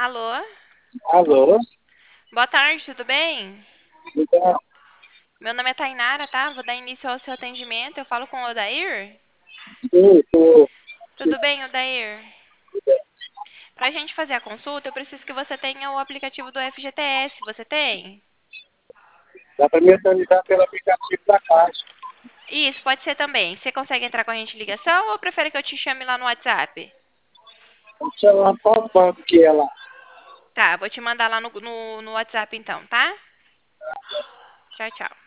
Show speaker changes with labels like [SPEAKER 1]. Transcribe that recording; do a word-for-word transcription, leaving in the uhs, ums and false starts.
[SPEAKER 1] Alô?
[SPEAKER 2] Alô?
[SPEAKER 1] Boa tarde, tudo bem?
[SPEAKER 2] Então,
[SPEAKER 1] Meu nome é Tainara, tá? Vou dar início ao seu atendimento. Eu falo com o Odair?
[SPEAKER 2] sim, tô,
[SPEAKER 1] Tudo bem, Odair? Pra gente fazer a consulta, eu preciso que você tenha o aplicativo do F G T S. Você tem?
[SPEAKER 2] dá para me atualizar pelo aplicativo da Caixa.
[SPEAKER 1] Isso, pode ser também. Você consegue entrar com a gente em ligação ou prefere que eu te chame lá no WhatsApp?
[SPEAKER 2] Vamos chamar qual banco que é lá.
[SPEAKER 1] Tá, vou te mandar lá no, no, no WhatsApp então, tá? Tchau, tchau.